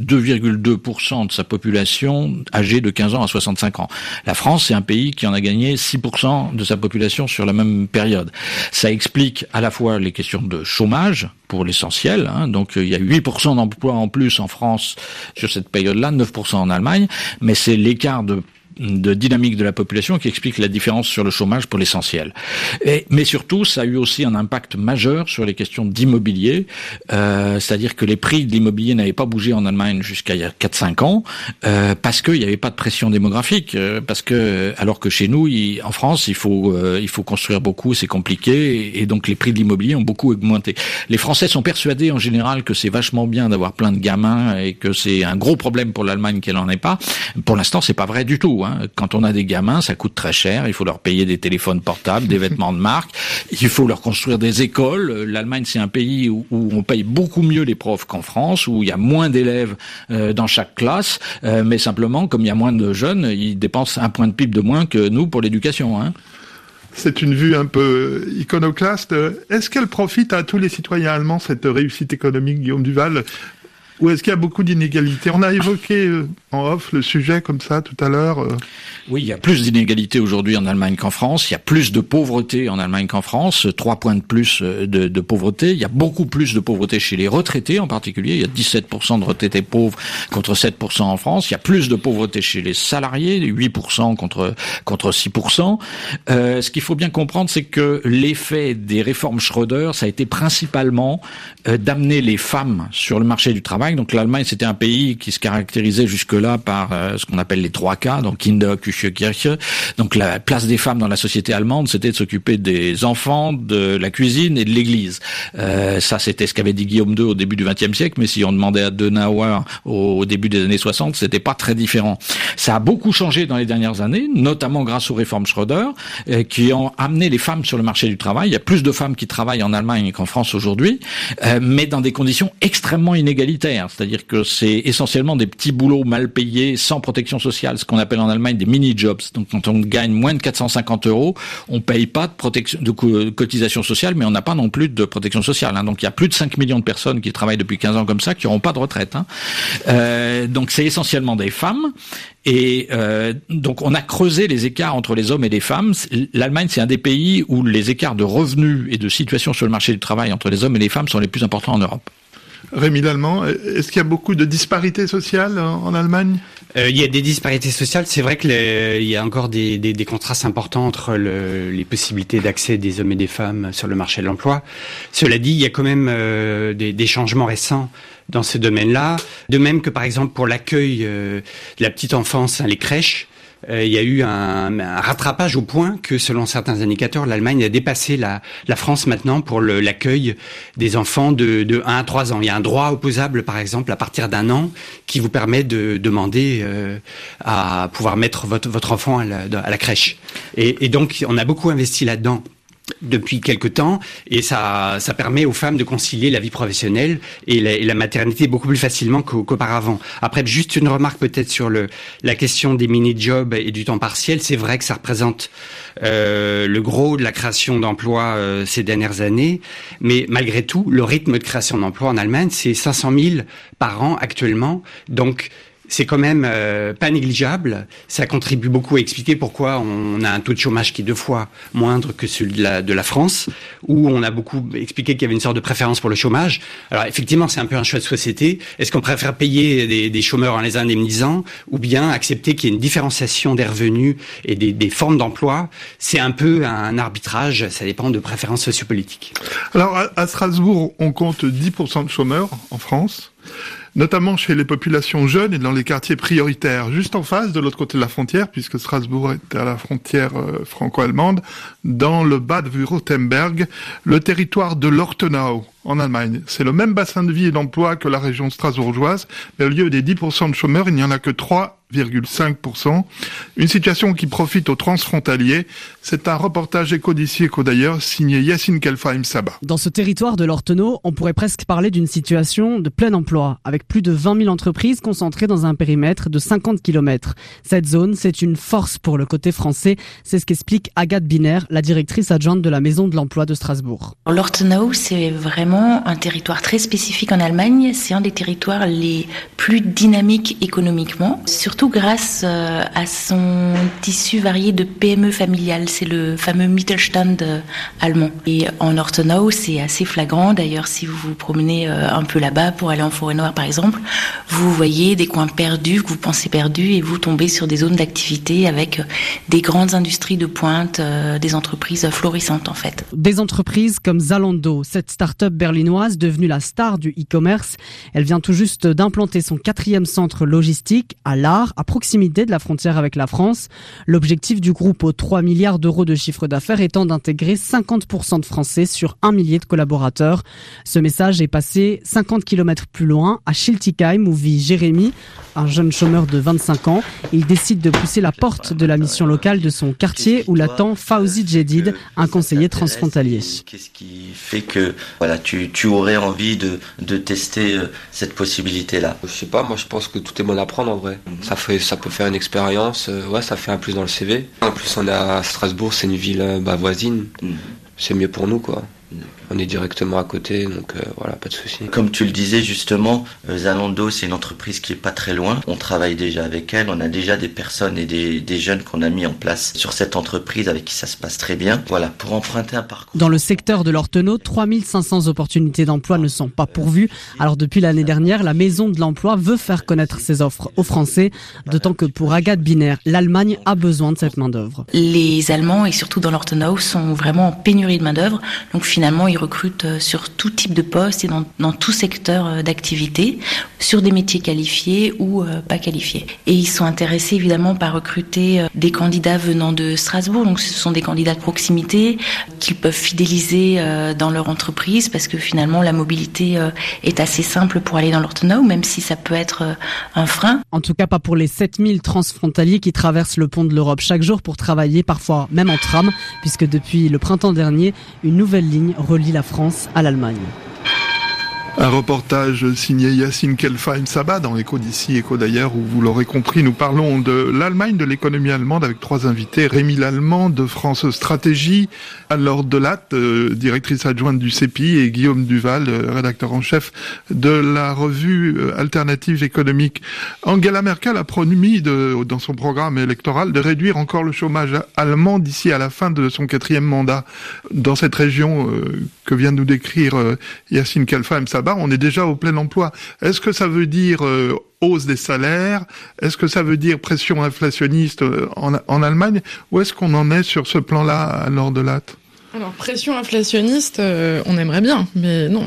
2,2% de sa population âgée de 15 ans à 65 ans. La France, c'est un pays qui en a gagné 6% de sa population sur la même période. Ça explique à la fois les questions de chômage, pour l'essentiel, donc il y a 8% d'emplois en plus en France sur cette période-là, 9% en Allemagne, mais c'est l'écart de dynamique de la population qui explique la différence sur le chômage pour l'essentiel. Mais surtout, ça a eu aussi un impact majeur sur les questions d'immobilier, c'est-à-dire que les prix de l'immobilier n'avaient pas bougé en Allemagne jusqu'à il y a 4-5 ans, parce qu'il n'y avait pas de pression démographique, parce que alors que chez nous, en France, il faut construire beaucoup, c'est compliqué, et donc les prix de l'immobilier ont beaucoup augmenté. Les Français sont persuadés en général que c'est vachement bien d'avoir plein de gamins et que c'est un gros problème pour l'Allemagne qu'elle en ait pas. Pour l'instant, c'est pas vrai du tout. Quand on a des gamins, ça coûte très cher. Il faut leur payer des téléphones portables, des vêtements de marque. Il faut leur construire des écoles. L'Allemagne, c'est un pays où on paye beaucoup mieux les profs qu'en France, où il y a moins d'élèves dans chaque classe. Mais simplement, comme il y a moins de jeunes, ils dépensent 1 point de PIB de moins que nous pour l'éducation. C'est une vue un peu iconoclaste. Est-ce qu'elle profite à tous les citoyens allemands, cette réussite économique, Guillaume Duval ? Ou est-ce qu'il y a beaucoup d'inégalités ? On a évoqué en off le sujet comme ça tout à l'heure. Oui, il y a plus d'inégalités aujourd'hui en Allemagne qu'en France. Il y a plus de pauvreté en Allemagne qu'en France. 3 points de plus de pauvreté. Il y a beaucoup plus de pauvreté chez les retraités en particulier. Il y a 17% de retraités pauvres contre 7% en France. Il y a plus de pauvreté chez les salariés, 8% contre 6%. Ce qu'il faut bien comprendre, c'est que l'effet des réformes Schröder, ça a été principalement d'amener les femmes sur le marché du travail. Donc l'Allemagne, c'était un pays qui se caractérisait jusque-là par ce qu'on appelle les 3 K, donc Kinder, Küche, Kirche. Donc la place des femmes dans la société allemande, c'était de s'occuper des enfants, de la cuisine et de l'église. Ça, c'était ce qu'avait dit Guillaume II au début du XXe siècle, mais si on demandait à Adenauer au début des années 60, c'était pas très différent. Ça a beaucoup changé dans les dernières années, notamment grâce aux réformes Schröder, qui ont amené les femmes sur le marché du travail. Il y a plus de femmes qui travaillent en Allemagne qu'en France aujourd'hui, mais dans des conditions extrêmement inégalitaires. C'est-à-dire que c'est essentiellement des petits boulots mal payés, sans protection sociale, ce qu'on appelle en Allemagne des mini-jobs. Donc quand on gagne moins de 450 €, on paye pas de cotisation sociale, mais on n'a pas non plus de protection sociale. Donc il y a plus de 5 millions de personnes qui travaillent depuis 15 ans comme ça, qui n'auront pas de retraite. Donc c'est essentiellement des femmes. Et donc on a creusé les écarts entre les hommes et les femmes. L'Allemagne, c'est un des pays où les écarts de revenus et de situation sur le marché du travail entre les hommes et les femmes sont les plus importants en Europe. Rémi Lallemand, est-ce qu'il y a beaucoup de disparités sociales en Allemagne ? Il y a des disparités sociales. C'est vrai il y a encore des contrastes importants entre les possibilités d'accès des hommes et des femmes sur le marché de l'emploi. Cela dit, il y a quand même des changements récents dans ce domaine-là. De même que, par exemple, pour l'accueil de la petite enfance, les crèches, il y a eu un rattrapage au point que, selon certains indicateurs, l'Allemagne a dépassé la France maintenant pour l'accueil des enfants de 1 à 3 ans. Il y a un droit opposable, par exemple, à partir d'1 an, qui vous permet de demander à pouvoir mettre votre enfant à la crèche. Et donc, on a beaucoup investi là-dedans depuis quelque temps, et ça permet aux femmes de concilier la vie professionnelle et la maternité beaucoup plus facilement qu'auparavant. Après, juste une remarque peut-être sur la question des mini-jobs et du temps partiel. C'est vrai que ça représente le gros de la création d'emplois ces dernières années, mais malgré tout, le rythme de création d'emplois en Allemagne, c'est 500 000 par an actuellement, donc c'est quand même pas négligeable. Ça contribue beaucoup à expliquer pourquoi on a un taux de chômage qui est 2 fois moindre que celui de la France, où on a beaucoup expliqué qu'il y avait une sorte de préférence pour le chômage. Alors effectivement, c'est un peu un choix de société. Est-ce qu'on préfère payer des chômeurs en les indemnisant, ou bien accepter qu'il y ait une différenciation des revenus et des formes d'emploi? C'est un peu un arbitrage, ça dépend de préférences sociopolitiques. Alors à Strasbourg, on compte 10% de chômeurs en France, notamment chez les populations jeunes et dans les quartiers prioritaires, juste en face, de l'autre côté de la frontière, puisque Strasbourg est à la frontière franco-allemande, dans le Bade-Württemberg, le territoire de l'Ortenau, en Allemagne. C'est le même bassin de vie et d'emploi que la région strasbourgeoise, mais au lieu des 10% de chômeurs, il n'y en a que 3,5%. Une situation qui profite aux transfrontaliers. C'est un reportage Éco d'ici, Éco d'ailleurs, signé Yacine Kelfaim Saba. Dans ce territoire de l'Ortenau, on pourrait presque parler d'une situation de plein emploi, avec plus de 20 000 entreprises concentrées dans un périmètre de 50 km. Cette zone, c'est une force pour le côté français. C'est ce qu'explique Agathe Biner, la directrice adjointe de la Maison de l'Emploi de Strasbourg. L'Ortenau, c'est vraiment un territoire très spécifique en Allemagne. C'est un des territoires les plus dynamiques économiquement, surtout grâce à son tissu varié de PME familiales. C'est le fameux Mittelstand allemand. Et en Ortenau, c'est assez flagrant. D'ailleurs, si vous vous promenez un peu là-bas pour aller en Forêt-Noire, par exemple, vous voyez des coins perdus que vous pensez perdus et vous tombez sur des zones d'activité avec des grandes industries de pointe, des entreprises florissantes en fait. Des entreprises comme Zalando, cette start-up berlinoise devenue la star du e-commerce. Elle vient tout juste d'implanter son 4e centre logistique à Lahr, à proximité de la frontière avec la France. L'objectif du groupe aux 3 milliards d'euros de chiffre d'affaires étant d'intégrer 50% de Français sur 1 millier de collaborateurs. Ce message est passé 50 km plus loin, à Schiltigheim, où vit Jérémy, un jeune chômeur de 25 ans. Il décide de pousser la porte de la mission locale de son quartier où l'attend Fawzi Jedid, un conseiller transfrontalier. Qu'est-ce qui fait que voilà, tu aurais envie de tester cette possibilité-là? Je sais pas, moi je pense que tout est bon à prendre en vrai. Ça peut faire une expérience, ouais, ça fait un plus dans le CV. En plus on est à Strasbourg, c'est une ville voisine, c'est mieux pour nous quoi. On est directement à côté, donc voilà, pas de souci. Comme tu le disais justement, Zalando, c'est une entreprise qui est pas très loin. On travaille déjà avec elle, on a déjà des personnes et des jeunes qu'on a mis en place sur cette entreprise avec qui ça se passe très bien. Voilà, pour emprunter un parcours. Dans le secteur de l'Ortenau, 3500 opportunités d'emploi ne sont pas pourvues. Alors depuis l'année dernière, la Maison de l'Emploi veut faire connaître ses offres aux Français, d'autant que pour Agathe Biner, l'Allemagne a besoin de cette main-d'œuvre. Les Allemands, et surtout dans l'Ortenau, sont vraiment en pénurie de main-d'œuvre. Donc finalement, ils recrutent sur tout type de poste et dans tout secteur d'activité, sur des métiers qualifiés ou pas qualifiés. Et ils sont intéressés évidemment par recruter des candidats venant de Strasbourg, donc ce sont des candidats de proximité qu'ils peuvent fidéliser dans leur entreprise parce que finalement la mobilité est assez simple pour aller dans l'Ortenau, même si ça peut être un frein. En tout cas pas pour les 7000 transfrontaliers qui traversent le pont de l'Europe chaque jour pour travailler, parfois même en tram, puisque depuis le printemps dernier, une nouvelle ligne relie la France à l'Allemagne. Un reportage signé Yacine Kelfaim Saba dans Éco d'ici, Éco d'ailleurs, où vous l'aurez compris, nous parlons de l'Allemagne, de l'économie allemande avec 3 invités. Rémi Lallemand de France Stratégie, Anne-Laure Delatte, directrice adjointe du CEPI, et Guillaume Duval, rédacteur en chef de la revue Alternative économique. Angela Merkel a promis dans son programme électoral de réduire encore le chômage allemand d'ici à la fin de son 4e mandat. Dans cette région que vient de nous décrire Yacine Kelfaim Saba, on est déjà au plein emploi. Est-ce que ça veut dire hausse des salaires? Est-ce que ça veut dire pression inflationniste en Allemagne? Où est-ce qu'on en est sur ce plan-là, Anne-Laure Delatte? Alors, pression inflationniste, on aimerait bien, mais non.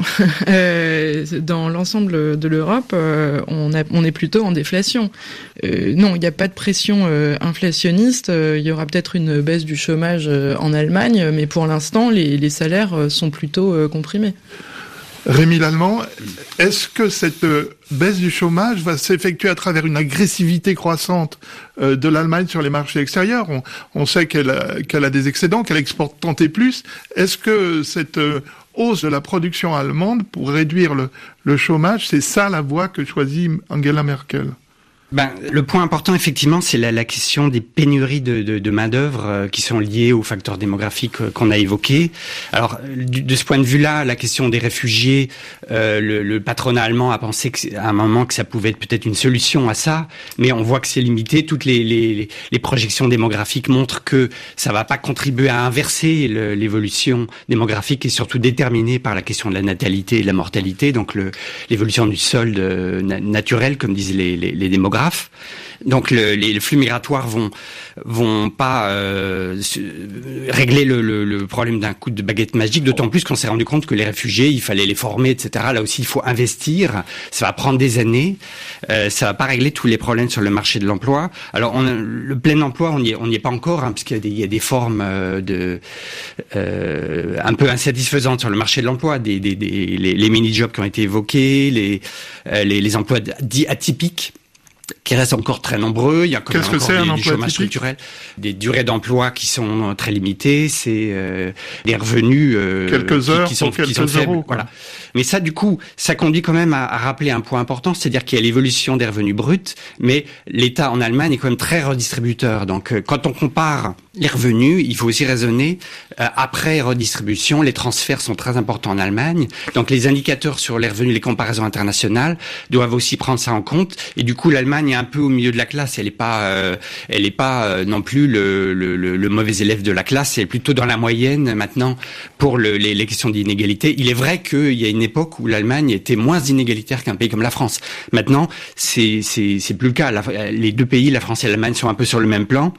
Dans l'ensemble de l'Europe, on est plutôt en déflation. Non, il n'y a pas de pression inflationniste. Il y aura peut-être une baisse du chômage en Allemagne, mais pour l'instant, les salaires sont plutôt comprimés. Rémi Lallemand, est-ce que cette baisse du chômage va s'effectuer à travers une agressivité croissante de l'Allemagne sur les marchés extérieurs ? On sait qu'elle a des excédents, qu'elle exporte tant et plus. Est-ce que cette hausse de la production allemande pour réduire le chômage, c'est ça la voie que choisit Angela Merkel ? Le point important, effectivement, c'est la question des pénuries de main-d'œuvre qui sont liées aux facteurs démographiques qu'on a évoqués. Alors, de ce point de vue-là, la question des réfugiés, le patronat allemand a pensé à un moment que ça pouvait être peut-être une solution à ça, mais on voit que c'est limité. Toutes les projections démographiques montrent que ça va pas contribuer à inverser l'évolution démographique et surtout déterminée par la question de la natalité et de la mortalité, donc l'évolution du solde naturel, comme disent les démographes. Donc les flux migratoires vont pas régler le problème d'un coup de baguette magique, d'autant plus qu'on s'est rendu compte que les réfugiés, il fallait les former, etc. Là aussi, il faut investir. Ça va prendre des années. Ça va pas régler tous les problèmes sur le marché de l'emploi. Alors, le plein emploi, on n'y est pas encore, puisqu'il y a des formes un peu insatisfaisantes sur le marché de l'emploi, les mini-jobs qui ont été évoqués, les emplois dits atypiques, qui restent encore très nombreux. Il y a quand même encore du chômage structurel, des durées d'emploi qui sont très limitées, c'est des revenus quelques heures qui sont faibles. Euros, voilà. Mais ça, du coup, ça conduit quand même à rappeler un point important, c'est-à-dire qu'il y a l'évolution des revenus bruts, mais l'État en Allemagne est quand même très redistributeur. Donc, quand on compare les revenus, il faut aussi raisonner après redistribution. Les transferts sont très importants en Allemagne. Donc, les indicateurs sur les revenus, les comparaisons internationales doivent aussi prendre ça en compte. Et du coup, l'Allemagne est un peu au milieu de la classe. Elle est pas non plus le mauvais élève de la classe. Elle est plutôt dans la moyenne maintenant pour les questions d'inégalité. Il est vrai qu'il y a une époque où l'Allemagne était moins inégalitaire qu'un pays comme la France. Maintenant, c'est plus le cas. Les deux pays, la France et l'Allemagne, sont un peu sur le même plan.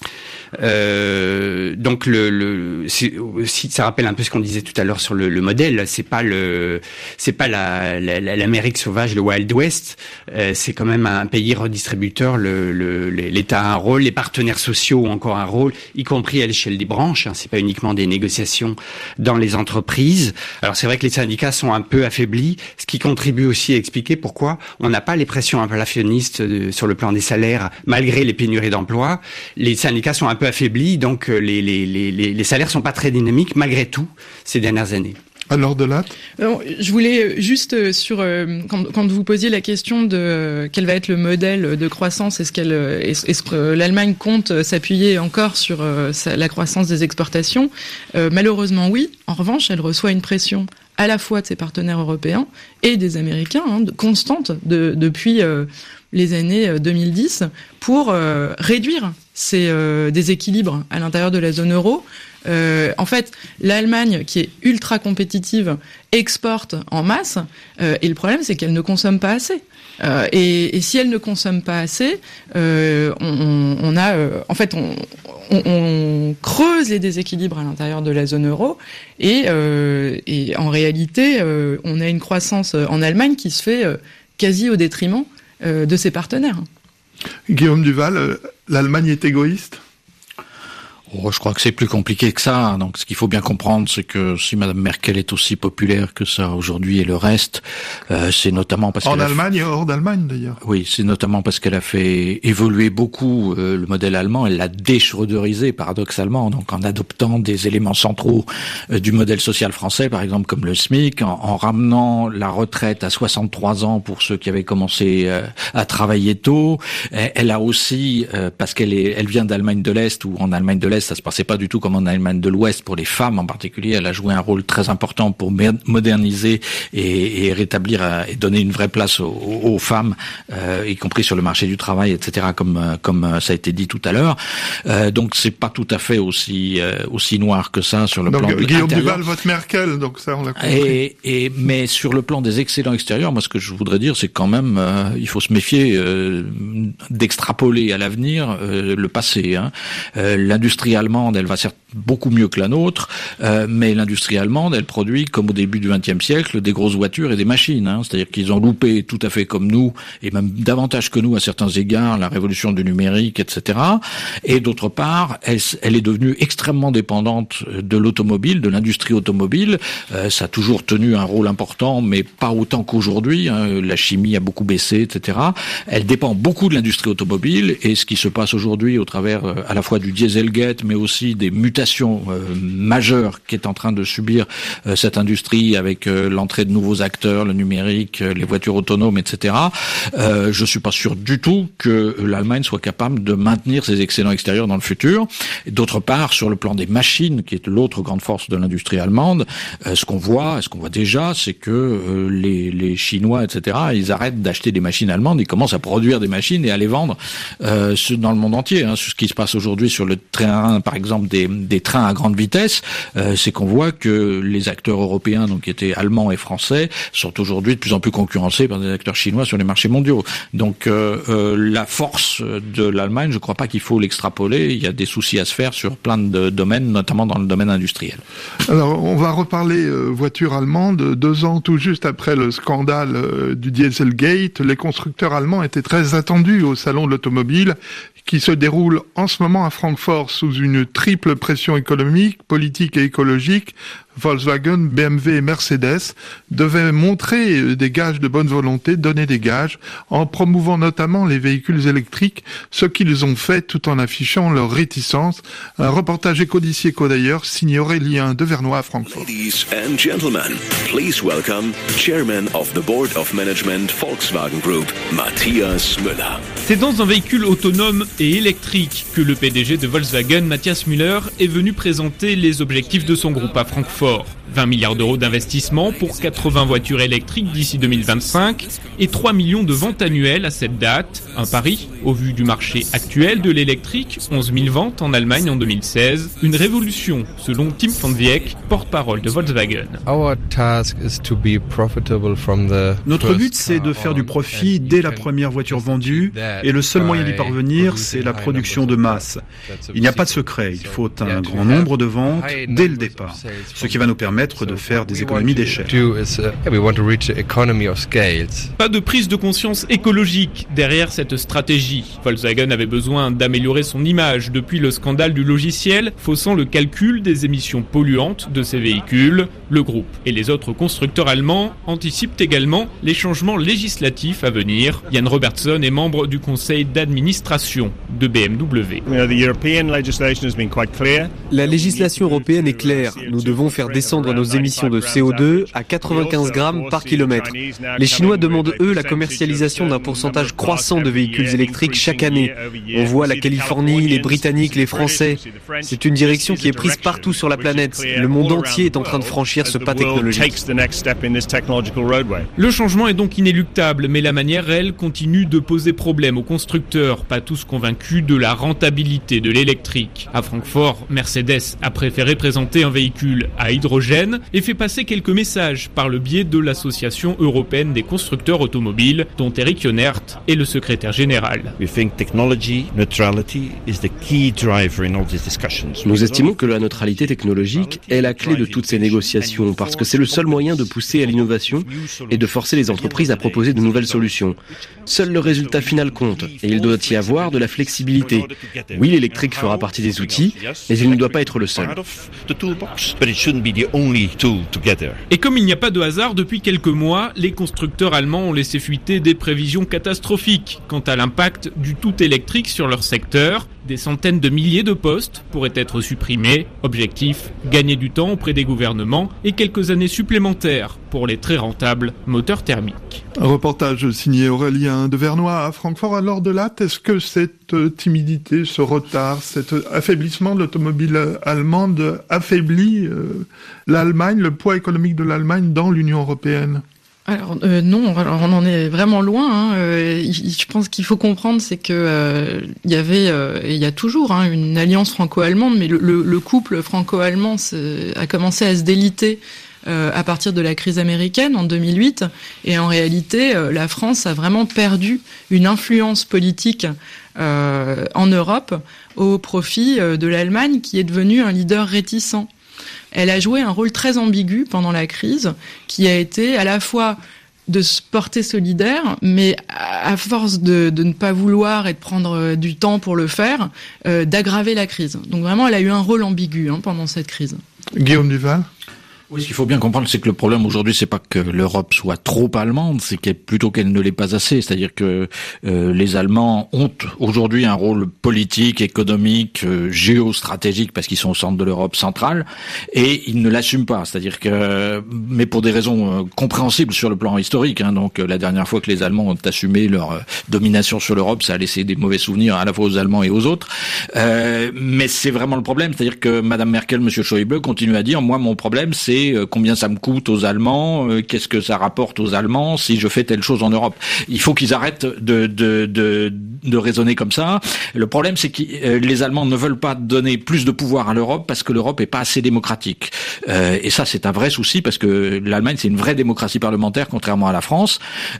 Donc si ça rappelle un peu ce qu'on disait tout à l'heure sur le modèle, c'est pas l'Amérique sauvage, le Wild West, c'est quand même un pays redistributeur. L'État a un rôle, les partenaires sociaux ont encore un rôle, y compris à l'échelle des branches. C'est pas uniquement des négociations dans les entreprises. Alors c'est vrai que les syndicats sont un peu affaiblis, ce qui contribue aussi à expliquer pourquoi on n'a pas les pressions inflationnistes sur le plan des salaires malgré les pénuries d'emploi. Les syndicats sont un peu affaiblis, donc les salaires sont pas très dynamiques malgré tout ces dernières années. Alors Delatte, je voulais juste quand vous posiez la question de quel va être le modèle de croissance, est-ce que l'Allemagne compte s'appuyer encore sur la croissance des exportations, malheureusement oui. En revanche, elle reçoit une pression à la fois de ses partenaires européens et des Américains, constante depuis les années 2010 pour réduire ces déséquilibres à l'intérieur de la zone euro. En fait, l'Allemagne, qui est ultra compétitive, exporte en masse, et le problème, c'est qu'elle ne consomme pas assez. Et si elle ne consomme pas assez, on creuse les déséquilibres à l'intérieur de la zone euro, et en réalité, on a une croissance en Allemagne qui se fait quasi au détriment de ses partenaires. Guillaume Duval, l'Allemagne est égoïste ? Je crois que c'est plus compliqué que ça. Donc, ce qu'il faut bien comprendre, c'est que si Madame Merkel est aussi populaire que ça aujourd'hui et le reste, c'est notamment parce en Allemagne et hors d'Allemagne d'ailleurs. Oui, c'est notamment parce qu'elle a fait évoluer beaucoup le modèle allemand. Elle l'a déschroederisé paradoxalement, donc en adoptant des éléments centraux du modèle social français, par exemple comme le SMIC, en ramenant la retraite à 63 ans pour ceux qui avaient commencé à travailler tôt. Elle a aussi, parce elle vient d'Allemagne de l'Est, ou en Allemagne de l'Est, ça se passait pas du tout comme en Allemagne de l'Ouest pour les femmes en particulier. Elle a joué un rôle très important pour moderniser et rétablir et donner une vraie place aux femmes, y compris sur le marché du travail, etc. Comme ça a été dit tout à l'heure. Donc c'est pas tout à fait aussi noir que ça sur le plan intérieur. Guillaume Duval vote Merkel, donc ça on l'a compris. Mais sur le plan des excédents extérieurs, moi ce que je voudrais dire, c'est quand même il faut se méfier d'extrapoler à l'avenir le passé. L'industrie l'industrie allemande, elle va certes beaucoup mieux que la nôtre, mais l'industrie allemande, elle produit, comme au début du XXe siècle, des grosses voitures et des machines. C'est-à-dire qu'ils ont loupé tout à fait comme nous, et même davantage que nous à certains égards, la révolution du numérique, etc. Et d'autre part, elle est devenue extrêmement dépendante de l'automobile, de l'industrie automobile. Ça a toujours tenu un rôle important, mais pas autant qu'aujourd'hui. La chimie a beaucoup baissé, etc. Elle dépend beaucoup de l'industrie automobile, et ce qui se passe aujourd'hui au travers à la fois du Dieselgate, mais aussi des mutations majeures qu'est en train de subir cette industrie avec l'entrée de nouveaux acteurs, le numérique, les voitures autonomes, etc. Je suis pas sûr du tout que l'Allemagne soit capable de maintenir ses excédents extérieurs dans le futur. Et d'autre part, sur le plan des machines, qui est l'autre grande force de l'industrie allemande, ce qu'on voit déjà, c'est que les Chinois, etc., ils arrêtent d'acheter des machines allemandes, ils commencent à produire des machines et à les vendre dans le monde entier. Ce qui se passe aujourd'hui sur le terrain, par exemple, des trains à grande vitesse, c'est qu'on voit que les acteurs européens, donc qui étaient allemands et français, sont aujourd'hui de plus en plus concurrencés par des acteurs chinois sur les marchés mondiaux. Donc la force de l'Allemagne, je ne crois pas qu'il faut l'extrapoler. Il y a des soucis à se faire sur plein de domaines, notamment dans le domaine industriel. Alors, on va reparler voiture allemande. 2 ans tout juste après le scandale du Dieselgate, les constructeurs allemands étaient très attendus au salon de l'automobile, qui se déroule en ce moment à Francfort sous une triple pression économique, politique et écologique. Volkswagen, BMW et Mercedes devaient montrer des gages de bonne volonté, donner des gages, en promouvant notamment les véhicules électriques, ce qu'ils ont fait tout en affichant leur réticence. Un reportage Éco-d'ici Éco-d'ailleurs, signé Aurélien Devernois à Francfort. Ladies and gentlemen, please welcome Chairman of the Board of Management Volkswagen Group, Matthias Müller. C'est dans un véhicule autonome et électrique que le PDG de Volkswagen, Matthias Müller, est venu présenter les objectifs de son groupe à Francfort. 20 milliards d'euros d'investissement pour 80 voitures électriques d'ici 2025 et 3 millions de ventes annuelles à cette date. Un pari au vu du marché actuel de l'électrique, 11 000 ventes en Allemagne en 2016. Une révolution selon Tim van Wieck, porte-parole de Volkswagen. Notre but, c'est de faire du profit dès la première voiture vendue et le seul moyen d'y parvenir, c'est la production de masse. Il n'y a pas de secret, il faut un grand nombre de ventes dès le départ, ce qui va nous permettre de faire des économies d'échelle. Pas de prise de conscience écologique derrière cette stratégie. Volkswagen avait besoin d'améliorer son image depuis le scandale du logiciel, faussant le calcul des émissions polluantes de ses véhicules. Le groupe et les autres constructeurs allemands anticipent également les changements législatifs à venir. Jan Robertson est membre du conseil d'administration de BMW. La législation européenne est claire. Nous devons faire descendre nos émissions de CO2 à 95 grammes par kilomètre. Les Chinois demandent, eux, la commercialisation d'un pourcentage croissant de véhicules électriques chaque année. On voit la Californie, les Britanniques, les Français. C'est une direction qui est prise partout sur la planète. Le monde entier est en train de franchir ce pas technologique. Le changement est donc inéluctable, mais la manière, elle, continue de poser problème aux constructeurs, pas tous convaincus de la rentabilité de l'électrique. À Francfort, Mercedes a préféré présenter un véhicule à hydrogène et fait passer quelques messages par le biais de l'Association européenne des constructeurs automobiles, dont Eric Jonert est le secrétaire général. Nous estimons que la neutralité technologique est la clé de toutes ces négociations parce que c'est le seul moyen de pousser à l'innovation et de forcer les entreprises à proposer de nouvelles solutions. Seul le résultat final compte et il doit y avoir de la flexibilité. Oui, l'électrique fera partie des outils, mais il ne doit pas être le seul. Et comme il n'y a pas de hasard, depuis quelques mois, les constructeurs allemands ont laissé fuiter des prévisions catastrophiques quant à l'impact du tout électrique sur leur secteur. Des centaines de milliers de postes pourraient être supprimés. Objectif, gagner du temps auprès des gouvernements et quelques années supplémentaires pour les très rentables moteurs thermiques. Un reportage signé Aurélien Devernois à Francfort. Alors de là, est-ce que cette timidité, ce retard, cet affaiblissement de l'automobile allemande affaiblit l'Allemagne, le poids économique de l'Allemagne dans l'Union européenne ? Alors non, alors on en est vraiment loin. Je pense qu'il faut comprendre, c'est que il y avait et il y a toujours une alliance franco-allemande, mais le couple franco-allemand a commencé à se déliter à partir de la crise américaine en 2008. Et en réalité, la France a vraiment perdu une influence politique en Europe au profit de l'Allemagne, qui est devenue un leader réticent. Elle a joué un rôle très ambigu pendant la crise, qui a été à la fois de se porter solidaire, mais à force de ne pas vouloir et de prendre du temps pour le faire, d'aggraver la crise. Donc vraiment, elle a eu un rôle ambigu pendant cette crise. Guillaume Duval. Oui, ce qu'il faut bien comprendre, c'est que le problème aujourd'hui, c'est pas que l'Europe soit trop allemande, c'est plutôt qu'elle ne l'est pas assez. C'est-à-dire que les Allemands ont aujourd'hui un rôle politique, économique, géostratégique, parce qu'ils sont au centre de l'Europe centrale, et ils ne l'assument pas. C'est-à-dire que, mais pour des raisons compréhensibles sur le plan historique. Donc la dernière fois que les Allemands ont assumé leur domination sur l'Europe, ça a laissé des mauvais souvenirs à la fois aux Allemands et aux autres. Mais c'est vraiment le problème. C'est-à-dire que Madame Merkel, Monsieur Schäuble continuent à dire, moi, mon problème, c'est combien ça me coûte aux Allemands, qu'est-ce que ça rapporte aux Allemands si je fais telle chose en Europe. Il faut qu'ils arrêtent de raisonner comme ça. Le problème, c'est que les Allemands ne veulent pas donner plus de pouvoir à l'Europe parce que l'Europe est pas assez démocratique. Et ça, c'est un vrai souci parce que l'Allemagne, c'est une vraie démocratie parlementaire, contrairement à la France.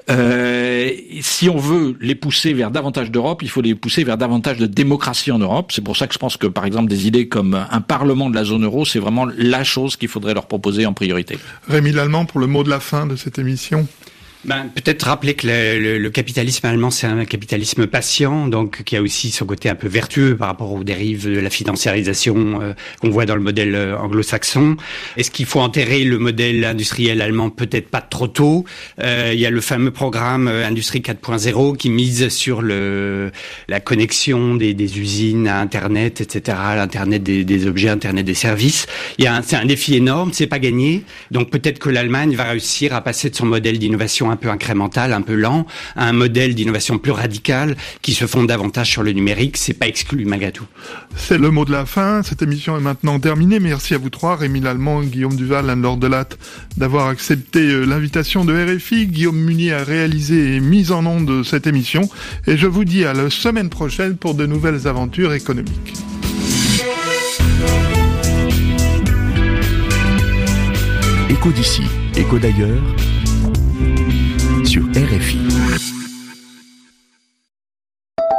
Si on veut les pousser vers davantage d'Europe, il faut les pousser vers davantage de démocratie en Europe. C'est pour ça que je pense que, par exemple, des idées comme un parlement de la zone euro, c'est vraiment la chose qu'il faudrait leur proposer en priorité. Rémi Lallemand, pour le mot de la fin de cette émission. Peut-être rappeler que le capitalisme allemand, c'est un capitalisme patient, donc qui a aussi son côté un peu vertueux par rapport aux dérives de la financiarisation qu'on voit dans le modèle anglo-saxon. Est-ce qu'il faut enterrer le modèle industriel allemand? Peut-être pas trop tôt. Il y a le fameux programme Industrie 4.0 qui mise sur la connexion des usines à Internet, etc., l'Internet des objets, Internet des services. C'est un défi énorme, c'est pas gagné. Donc peut-être que l'Allemagne va réussir à passer de son modèle d'innovation un peu incrémental, un peu lent, à un modèle d'innovation plus radical qui se fonde davantage sur le numérique. C'est pas exclu malgré tout. C'est le mot de la fin. Cette émission est maintenant terminée. Merci à vous trois, Rémi Lallemand, Guillaume Duval, Anne-Laure Delatte, d'avoir accepté l'invitation de RFI. Guillaume Munier a réalisé et mis en onde cette émission. Et je vous dis à la semaine prochaine pour de nouvelles aventures économiques. Écho d'ici, écho d'ailleurs, sur RFI.